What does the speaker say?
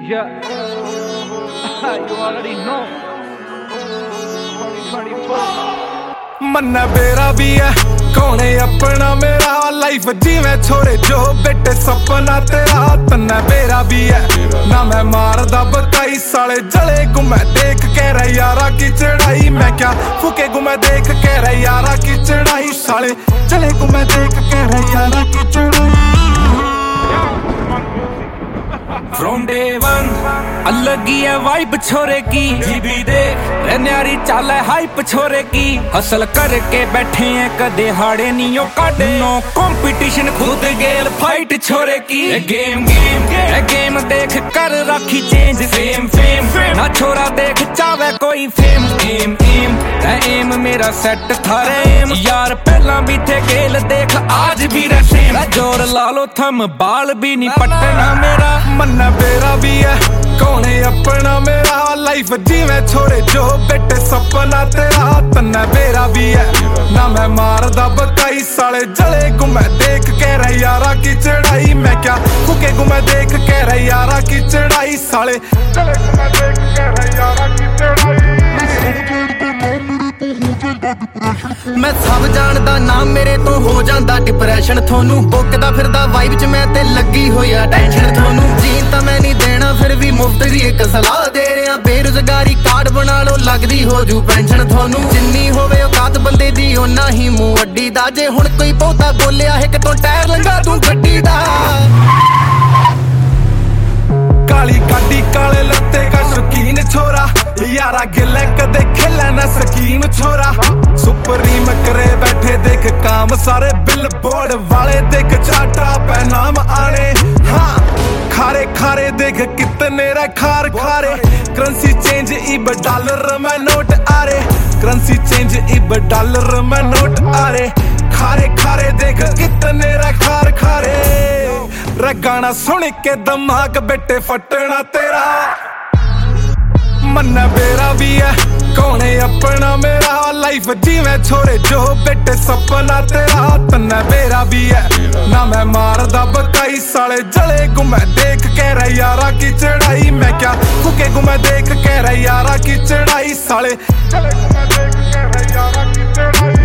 Yeah, you already know. 2024. मन्ना बेरा भी है कौने अपना मेरा लाइफ जिवें छोरे जो बेटे सपना तेरा तन्ना बेरा भी है ना मैं मारदा बकाई साले जले गुमै देख के रह यारा की चढ़ाई मैं क्या फूके गुमै देख के रह यारा की चढ़ाई साले जले गुमै देख के रह यारा की चढ़ाई From day one अलग ही है वाइब छोरे की जीबी देख रे न्यारी चाल है हाइप छोरे की हसल करके बैठे हैं कदे हाड़े नहीं हो काटे नो कंपटीशन खुद गेल फाइट छोरे की गेम देख कर राखी चेंज फेम ना छोरा देख चावे कोई फेम एम मेरा सेट था रेम यार पहला भी थे गेल देख आज भी रसेम जोर ला लो थम बाल भी नहीं पटना मेरा मन्ना बेरा भी है कौने अपना मेरा लाइफ जिवें छोरे जो बेटे सपना तेरा तन्ना बेरा भी है ना मैं मारदा बकाई साले जले गुमै देख के रह यारा की चढ़ाई मैं क्या फूके गुमै देख के रह यारा की चढ़ाई साले जले गुमै देख के रह यारा की चढ़ाई मैं सब जानदा नाम मेरे तो हो जांदा डिप्रेशन थोनू बुकदा फिरदा वाइब च मैं ते लगी होई आ टेंशन थोनू जीन तां मैं नहीं देना फिर भी मुफ्त दी एक सलाह दे रहा बेरोजगारी कार्ड बना लो लगदी हो जू पेंशन थोनू जिन्नी होवे औकात बंदे दी ओना ही मूंह अड्डी दा जे हुण कोई बहुता बोलिया हिक तो टायर लंगा तू गड्डी दा काली गाड़ी काले लत्ते का शौकीन छोरा यारा गिले कदे खेले ना सकीन छोरा सुप्रीम करे बैठे देख काम सारे बिल बोर्ड वाले देख चाटा पैनाम आने हाँ खारे खारे देख कितने रे खार खारे करेंसी चेंज इब डॉलर में नोट आ रे करेंसी चेंज इब डॉलर में नोट आ रे खारे खारे देख कितने रे खार खारे रे गाना सुन के दिमाग बेटे फटना तेरा मन्ना बेरा भी है कौने अपना मेरा लाइफ जिवें छोरे जो बेटे सपना तेरा तन्ना बेरा भी है ना मैं मारदा बकाई साले जले गुमै देख के रह यारा की चढ़ाई मैं क्या फूके गुमै देख के रह यारा की चढ़ाई साले जले गुमै देख के रह यारा की चढ़ाई